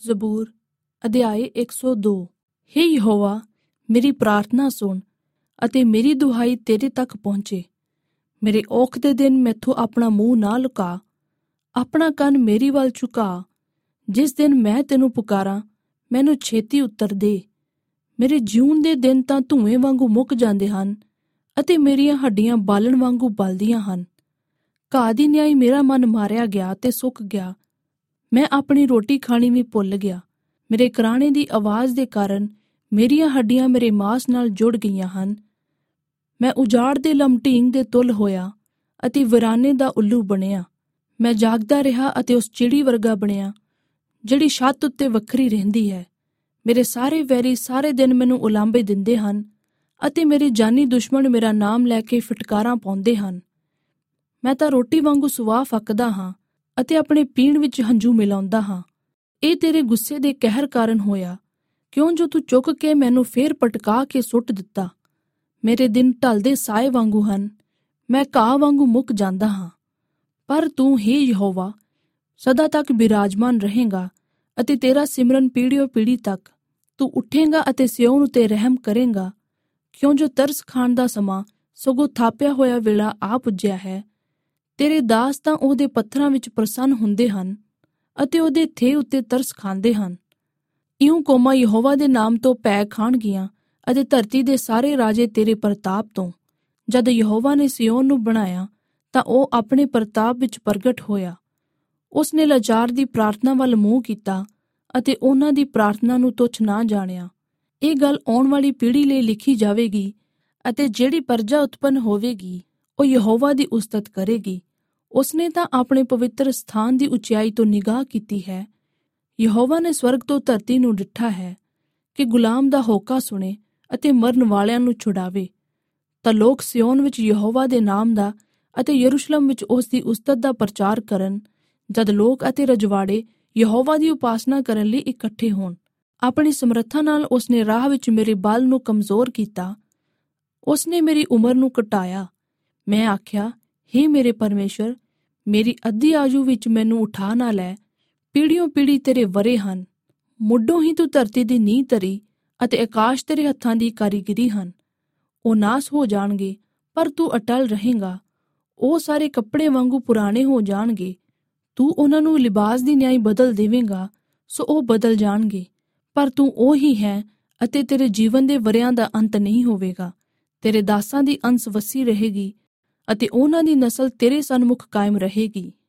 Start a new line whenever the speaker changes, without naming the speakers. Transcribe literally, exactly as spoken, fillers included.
ਜ਼ਬੂਰ ਅਧਿਆਇ ਇੱਕ ਸੌ ਦੋ। ਹੇ ਯਹੋਵਾ, ਮੇਰੀ ਪ੍ਰਾਰਥਨਾ ਸੁਣ ਅਤੇ ਮੇਰੀ ਦੁਹਾਈ ਤੇਰੇ ਤੱਕ ਪਹੁੰਚੇ। ਮੇਰੇ ਔਖ ਦੇ ਦਿਨ ਮੈਥੋਂ ਆਪਣਾ ਮੂੰਹ ਨਾ ਲੁਕਾ। ਆਪਣਾ ਕੰਨ ਮੇਰੀ ਵੱਲ ਝੁਕਾ। ਜਿਸ ਦਿਨ ਮੈਂ ਤੈਨੂੰ ਪੁਕਾਰਾਂ, ਮੈਨੂੰ ਛੇਤੀ ਉੱਤਰ ਦੇ। ਮੇਰੇ ਜਿਊਣ ਦੇ ਦਿਨ ਤਾਂ ਧੂਏ ਵਾਂਗੂ ਮੁੱਕ ਜਾਂਦੇ ਹਨ ਅਤੇ ਮੇਰੀਆਂ ਹੱਡੀਆਂ ਬਾਲਣ ਵਾਂਗੂ ਬਲਦੀਆਂ ਹਨ। ਘਾਹ ਦੀ ਨਿਆਈ ਮੇਰਾ ਮਨ ਮਾਰਿਆ ਗਿਆ ਤੇ ਸੁੱਕ ਗਿਆ। ਮੈਂ ਆਪਣੀ ਰੋਟੀ ਖਾਣੀ ਵੀ ਭੁੱਲ ਗਿਆ। ਮੇਰੇ ਕਰਾਣੇ ਦੀ ਆਵਾਜ਼ ਦੇ ਕਾਰਨ ਮੇਰੀਆਂ ਹੱਡੀਆਂ ਮੇਰੇ ਮਾਸ ਨਾਲ ਜੁੜ ਗਈਆਂ ਹਨ। ਮੈਂ ਉਜਾੜ ਦੇ ਲਮਟੀਂਗ ਦੇ ਤੁਲ ਹੋਇਆ ਅਤੇ ਵੀਰਾਨੇ ਦਾ ਉੱਲੂ ਬਣਿਆ। ਮੈਂ ਜਾਗਦਾ ਰਿਹਾ ਅਤੇ ਉਸ ਚਿੜੀ ਵਰਗਾ ਬਣਿਆ ਜਿਹੜੀ ਛੱਤ ਉੱਤੇ ਵੱਖਰੀ ਰਹਿੰਦੀ ਹੈ। ਮੇਰੇ ਸਾਰੇ ਵੈਰੀ ਸਾਰੇ ਦਿਨ ਮੈਨੂੰ ਉਲਾਂਭੇ ਦਿੰਦੇ ਹਨ ਅਤੇ ਮੇਰੇ ਜਾਨੀ ਦੁਸ਼ਮਣ ਮੇਰਾ ਨਾਮ ਲੈ ਕੇ ਫਿਟਕਾਰਾਂ ਪਾਉਂਦੇ ਹਨ। ਮੈਂ ਤਾਂ ਰੋਟੀ ਵਾਂਗੂ ਸੁਆਹ ਫੱਕਦਾ ਹਾਂ ਅਤੇ ਆਪਣੇ ਪੀਣ ਵਿੱਚ ਹੰਝੂ ਮਿਲਾਉਂਦਾ ਹਾਂ। ਇਹ ਤੇਰੇ ਗੁੱਸੇ ਦੇ ਕਹਿਰ ਕਾਰਨ ਹੋਇਆ, ਕਿਉਂ ਜੋ ਤੂੰ ਚੁੱਕ ਕੇ ਮੈਨੂੰ ਫੇਰ ਪਟਕਾ ਕੇ ਸੁੱਟ ਦਿੱਤਾ। ਮੇਰੇ ਦਿਨ ਢਲਦੇ ਸਾਏ ਵਾਂਗੂ ਹਨ, ਮੈਂ ਘਾਹ ਵਾਂਗੂ ਮੁੱਕ ਜਾਂਦਾ ਹਾਂ। ਪਰ ਤੂੰ ਹੇ ਯਹੋਵਾ ਸਦਾ ਤੱਕ ਬਿਰਾਜਮਾਨ ਰਹੇਂਗਾ ਅਤੇ ਤੇਰਾ ਸਿਮਰਨ ਪੀੜ੍ਹੀਓਂ ਪੀੜ੍ਹੀ ਤੱਕ। ਤੂੰ ਉੱਠੇਂਗਾ ਅਤੇ ਸਿਯੋਨ ਉੱਤੇ ਰਹਿਮ ਕਰੇਂਗਾ, ਕਿਉਂ ਜੋ ਤਰਸ ਖਾਣ ਦਾ ਸਮਾਂ ਸਗੋਂ ਥਾਪਿਆ ਹੋਇਆ ਵੇਲਾ ਆ ਪੁੱਜਿਆ ਹੈ। ਤੇਰੇ ਦਾਸ ਤਾਂ ਉਹਦੇ ਪੱਥਰਾਂ ਵਿੱਚ ਪ੍ਰਸੰਨ ਹੁੰਦੇ ਹਨ ਅਤੇ ਉਹਦੇ ਥੇ ਉੱਤੇ ਤਰਸ ਖਾਂਦੇ ਹਨ। ਇਉਂ ਕੌਮਾਂ ਯਹੋਵਾ ਦੇ ਨਾਮ ਤੋਂ ਭੈ ਖਾਣਗੀਆਂ ਅਤੇ ਧਰਤੀ ਦੇ ਸਾਰੇ ਰਾਜੇ ਤੇਰੇ ਪ੍ਰਤਾਪ ਤੋਂ। ਜਦ ਯਹੋਵਾ ਨੇ ਸਿਯੋਨ ਨੂੰ ਬਣਾਇਆ ਤਾਂ ਉਹ ਆਪਣੇ ਪ੍ਰਤਾਪ ਵਿੱਚ ਪ੍ਰਗਟ ਹੋਇਆ। ਉਸ ਨੇ ਲਾਚਾਰ ਦੀ ਪ੍ਰਾਰਥਨਾ ਵੱਲ ਮੂੰਹ ਕੀਤਾ ਅਤੇ ਉਹਨਾਂ ਦੀ ਪ੍ਰਾਰਥਨਾ ਨੂੰ ਤੁੱਛ ਨਾ ਜਾਣਿਆ। ਇਹ ਗੱਲ ਆਉਣ ਵਾਲੀ ਪੀੜ੍ਹੀ ਲਈ ਲਿਖੀ ਜਾਵੇਗੀ ਅਤੇ ਜਿਹੜੀ ਪਰਜਾ ਉਤਪੰਨ ਹੋਵੇਗੀ ਉਹ ਯਹੋਵਾ ਦੀ ਉਸਤਤ ਕਰੇਗੀ। ਉਸਨੇ ਤਾਂ ਆਪਣੇ ਪਵਿੱਤਰ ਸਥਾਨ ਦੀ ਉਚਾਈ ਤੋਂ ਨਿਗਾਹ ਕੀਤੀ ਹੈ। ਯਹੋਵਾ ਨੇ ਸਵਰਗ ਤੋਂ ਧਰਤੀ ਨੂੰ ਡਿੱਠਾ ਹੈ ਕਿ ਗੁਲਾਮ ਦਾ ਹੋਕਾ ਸੁਣੇ ਅਤੇ ਮਰਨ ਵਾਲਿਆਂ ਨੂੰ ਛੁਡਾਵੇ। ਤਾਂ ਲੋਕ ਸਿਯੋਨ ਵਿੱਚ ਯਹੋਵਾ ਦੇ ਨਾਮ ਦਾ ਅਤੇ ਯਰੂਸ਼ਲਮ ਵਿੱਚ ਉਸ ਦੀ ਉਸਤਤ ਦਾ ਪ੍ਰਚਾਰ ਕਰਨ। ਜਦ ਲੋਕ ਅਤੇ ਰਜਵਾੜੇ ਯਹੋਵਾ ਦੀ ਉਪਾਸਨਾ ਕਰਨ ਲਈ ਇਕੱਠੇ ਹੋਣ। ਆਪਣੀ ਸਮਰੱਥਾ ਨਾਲ ਉਸਨੇ ਰਾਹ ਵਿੱਚ ਮੇਰੇ ਬਲ ਨੂੰ ਕਮਜ਼ੋਰ ਕੀਤਾ। ਉਸਨੇ ਮੇਰੀ ਉਮਰ ਨੂੰ ਘਟਾਇਆ। ਮੈਂ ਆਖਿਆ, ਹੇ ਮੇਰੇ ਪਰਮੇਸ਼ਰ, ਮੇਰੀ ਅੱਧੀ ਆਯੂ ਵਿੱਚ ਮੈਨੂੰ ਉਠਾ ਨਾ ਲੈ। ਪੀੜ੍ਹੀਓਂ ਪੀੜ੍ਹੀ ਤੇਰੇ ਵਰੇ ਹਨ। ਮੁੱਢੋਂ ਹੀ ਤੂੰ ਧਰਤੀ ਦੀ ਨੀਂਹ ਧਰੀ ਅਤੇ ਆਕਾਸ਼ ਤੇਰੇ ਹੱਥਾਂ ਦੀ ਕਾਰੀਗਰੀ ਹਨ। ਉਹ ਨਾਸ ਹੋ ਜਾਣਗੇ ਪਰ ਤੂੰ ਅਟਲ ਰਹੇਂਗਾ। ਉਹ ਸਾਰੇ ਕੱਪੜੇ ਵਾਂਗੂ ਪੁਰਾਣੇ ਹੋ ਜਾਣਗੇ। ਤੂੰ ਉਹਨਾਂ ਨੂੰ ਲਿਬਾਸ ਦੀ ਨਿਆਈ ਬਦਲ ਦੇਵੇਂਗਾ, ਸੋ ਉਹ ਬਦਲ ਜਾਣਗੇ। ਪਰ ਤੂੰ ਉਹ ਹੀ ਹੈ ਅਤੇ ਤੇਰੇ ਜੀਵਨ ਦੇ ਵਰਿਆਂ ਦਾ ਅੰਤ ਨਹੀਂ ਹੋਵੇਗਾ। ਤੇਰੇ ਦਾਸਾਂ ਦੀ ਅੰਸ ਵਸੀ ਰਹੇਗੀ ਅਤੇ ਉਹਨਾਂ ਦੀ ਨਸਲ ਤੇਰੇ ਸਨਮੁਖ ਕਾਇਮ ਰਹੇਗੀ।